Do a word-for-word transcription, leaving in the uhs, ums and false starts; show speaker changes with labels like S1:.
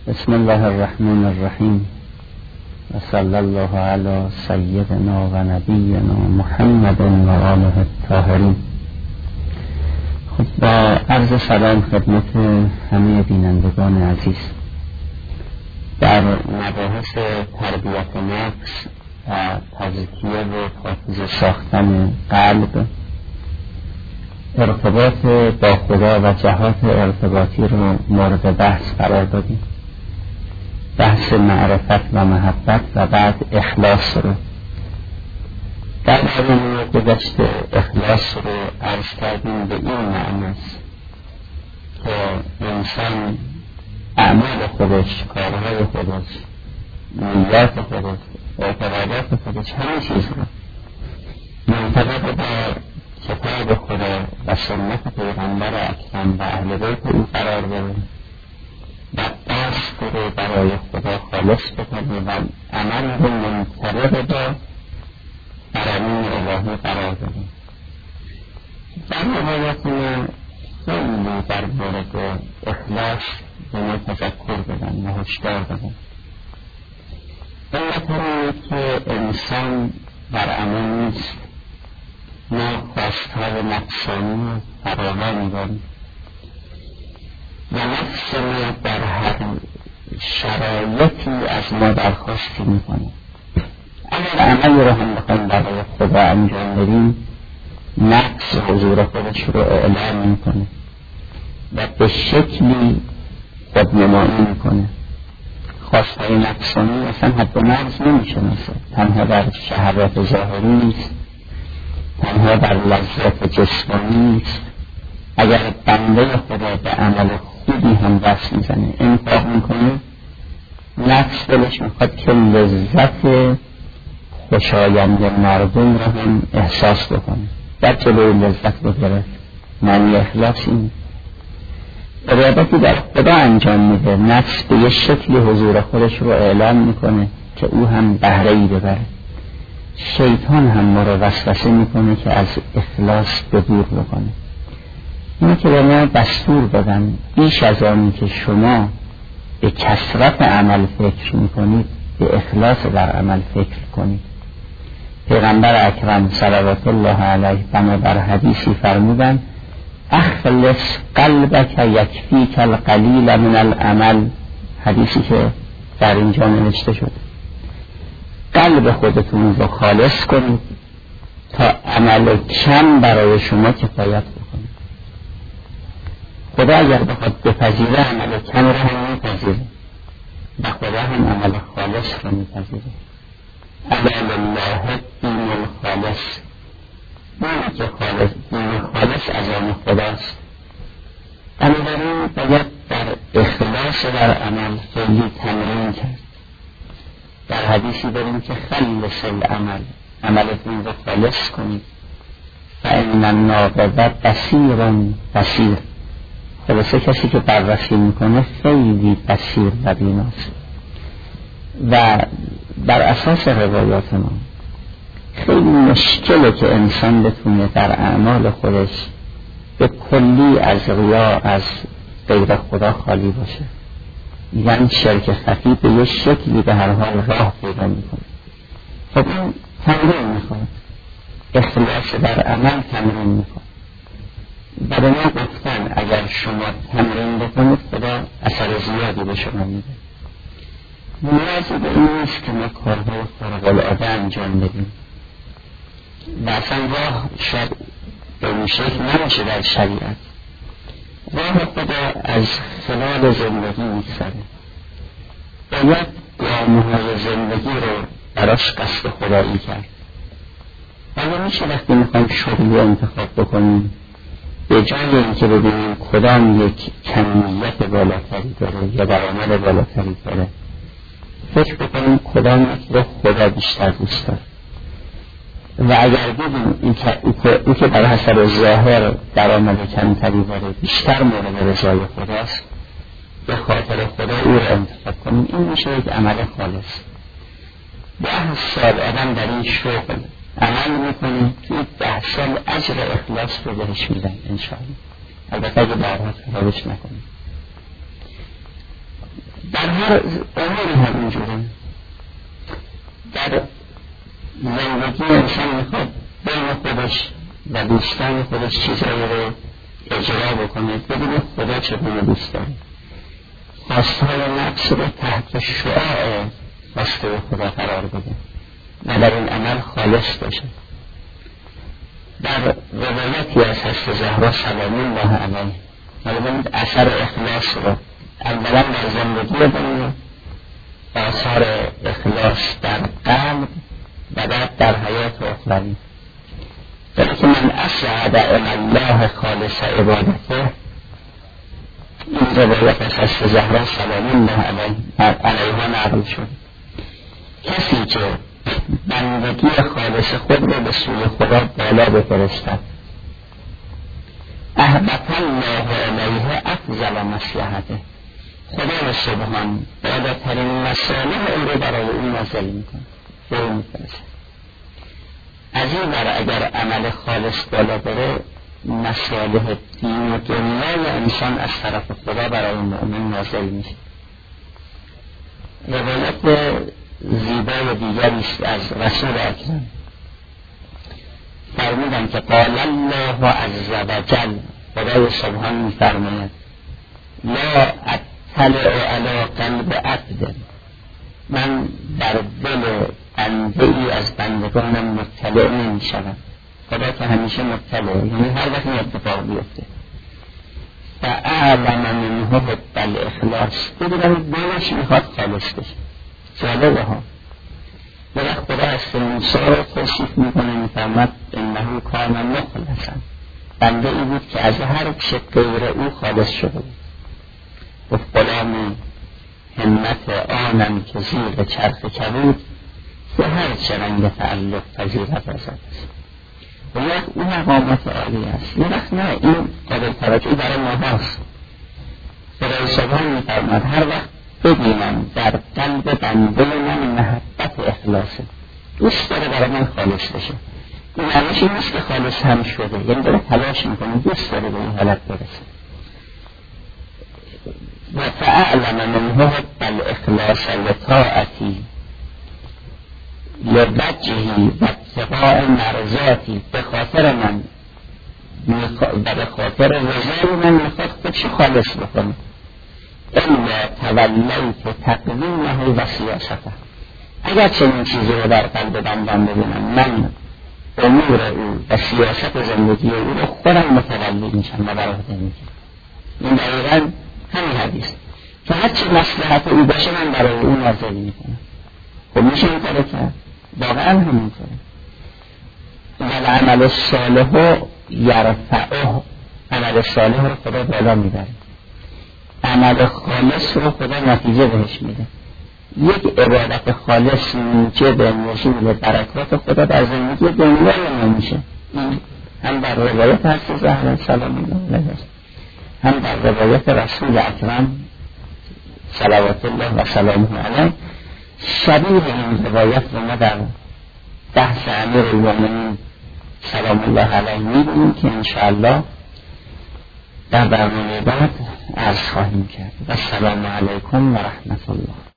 S1: بسم الله الرحمن الرحیم و صلی الله علی سیدنا و نبینا محمد و آله الطاهرین. خب با عرض سلام خدمت همه بینندگان عزیز، در مباحث تربیت نفس و تزکیه و پاکیزه ساختن قلب ارتباط با خدا و جهات ارتباطی رو مورد بحث قرار دادیم. بحث معرفت و محبت و بعد اخلاص رو در برنامه گذشته اخلاص رو عرض کردیم به این معنی است که انسان اعمال خودش، کارهای خودش، نیات خودش، اعتقادات خودش، همه چیز رو منطبق با کتاب خدا و سنت پیغمبر اکرم و اهل بیت او قرار بده و قصد رو برای خدا خالص بکنه و عمل رو منطبق با فرامین الهی قرار بده. در روایت ما خیلی در مورد اخلاص به ما تذکر بدن و هشدار بدن. این که انسان در عمل نیست، ما خواستهای نفسانی فراوانی داریم و نفس ما در هر شرایطی از ما درخواستی میکنه. اگر عملی رو هم بخوایم برای خدا انجام بدیم، نفس حضور خودش رو اعلام میکنه و به شکلی خودنمایی میکنه. خواستهای نفسانی اصلا حد و مرز نمیشناسه، تنها در شهوات ظاهری نیست، تنها در لذت جسمانی نیست. اگر بنده خدا به عمل خوبی هم دست میزنه، انفاق میکنه، نفس دلش میخواد که لذت خوشایند مردم رو هم احساس بکنه، در جلوی لذت بگیره. معنی اخلاص این عبادتی در خدا انجام میده، نفس به یه شکلی حضور خودش رو اعلام میکنه که او هم بهره‌ای ببره. شیطان هم ما رو وسوسه میکنه که از اخلاص به دور بکنه. اینه که به ما دستور بدن بیش از آنی که شما به کثرت عمل فکر میکنید، به اخلاص در عمل فکر کنید. پیغمبر اکرم صلوات الله علیه بنابر حدیثی فرمودن: اخلص قلبک یکفیک القلیل من العمل. حدیثی که در اینجا نوشته شده، قلب خودتون رو خالص کنید تا عمل کم برای شما کفایت بکنه. خدا اگر بخواد بپذیره عمل کم رو هم میپذیره و خدا هم عمل خالص رو میپذیره. الا لله دین الخالص، دینی که خالص، دین خالص از آن خداست. بنابراین باید در اخلاص در عمل خیلی تمرین کرد. در حدیثی داریم که خلص العمل، عملتون رو خالص کنید. فإن الناقض بصیر بصیر، خلاصه کسی که بررسی میکنه خیلی بصیر و بیناست. و بر اساس روایات ما خیلی مشکله که انسان بتونه در اعمال خودش به کلی از ریا، از غیر خدا خالی باشه. یعنی شرک خفی به یه شکلی به هر حال راه پیدا میکنه. خب این تمرین میخواد، اخلاص در عمل تمرین میخواد. برای ما گفتن اگر شما تمرین بکنید خدا اثر زیادی به شما میده. نیازی به این نیست که ما کارهای خارق العاده انجام بدیم و اصلا راه شاید به اون شکل نمیشه در شریعت. راه خدا از خلال زندگی میگذره. باید گامهای زندگی رو براش قصد خدایی کرد. اگر میشه وقتی میخوایم شغلی انتخاب بکنیم، به جای اینکه ببینیم کدام یک کمیت بالاتری داره یا درآمد بالاتری داره، فکر بکنیم کدام یک رو خدا بیشتر دوست داره. و اگر ببینیم این که او که بر حسب ظاهر درآمد کمتری داره بیشتر مورد رضای خداست، به خاطر خدا او رو انتخاب کنیم. این میشه یک عمل خالص. ده سال آدم در این شغل عمل میکنه، توی ده سال اجر اخلاص رو بهش میدن انشاءالله. البته اگه درها خرابش نکنیم. در هر اموری هم اینجوره. در زندگی انسان میخواد بین خودش و دوستان خودش چیزایی رو اجرا بکنه، ببینه خدا چگونه دوست داره، خواستهای نفس رو تحت شعاع خواسته خدا قرار بده و در این عمل خالص باشه. در روایتی از حضرت زهرا سلام الله علیها، حالا ببینید اثر اخلاص رو اولا در زندگی ببینید، آثار اخلاص در قلب و بعد در حیات اخروی. ولی که من اسعد الله خالص عبادته، این روایت از حضرت زهرا سلام الله علیها نقل شد. کسی که بندگی خالص خود را به سوی خدا بالا بفرستد، احبط الله علیه افضل مصلحته، خدا سبحان بالاترین مصالح او رو برای اون نازل میکنه، به اون میفرسته. از این برای اگر عمل خالص بالا بره، مصالح دین و دنیای انسان از طرف خدا برای مؤمن نازل میشه. روایت زیبای دیگری است از رسول اکرم، فرمودن که قال الله عز و جل، خدای سبحان میفرماید لا اطلع علی قلب عبد، من در دل بنده ای از بندگانم مطلع نمیشم. خدا که همیشه مطلع، یعنی هر وقت این اتفاق بیفته. فاعلم منه حب الاخلاص، ببینم دلش میخواد خالص بشه. جالبه ها، یه وقت خدا از موسی رو توصیف میکنه، میفرمد انه کان مخلصا، بنده ای بود که از هر چه غیر او خالص شده بود. گفت غلام همت آنم که زیر چرخ کبود، به هر چه رنگ تعلق پذیرت آزاد است. و یک اون مقامات عالی است. یه وقت نه، این قابل توجهی برای ما هست. خدای سبحان میفرماد هر وقت ببینم در قلب بنده من محبت اخلاصه، دوست داره برای من خالص بشه. این معنیش این نیست که خالص هم شده، یعنی داره تلاش میکنه، دوست داره به این حالت برسه. و فاعلم منه حب الاخلاص لطاعتی لوجهی و اتقاء مرضاتی، به خاطر من و به خاطر رضای من میخواد خودش خالص بکنه. الا تولیت تقویمه و سیاسته، اگر چنین چیزی رو در قلب بندم ببینم، من امور او و سیاست زندگی او رو خودم متولی میشم و بر عهده میگیرم. این دقیقا همین حدیث که هرچی مصلحت او باشه من برای او نازل میکنم. خب میشه این کار کرد؟ واقعا همینطوره. والعمل الصالح یرفعه، عمل صالح رو خدا بالا میبره، عمل خالص رو خدا نتیجه بهش میده. یک عبادت خالص موجب نزول برکات خدا در زندگی دنیا رو میشه. این هم در روایت حضرت زهرا سلام الله علیها، هم در روایت رسول اکرم صلوات الله و سلامه علیه. شبیه این روایت رو ما در بحث امیر المؤمنین سلام الله علیه می‌بینیم که انشاءالله در برنامه بعد عرض خواهیم کرد. و السلام علیکم و رحمت الله.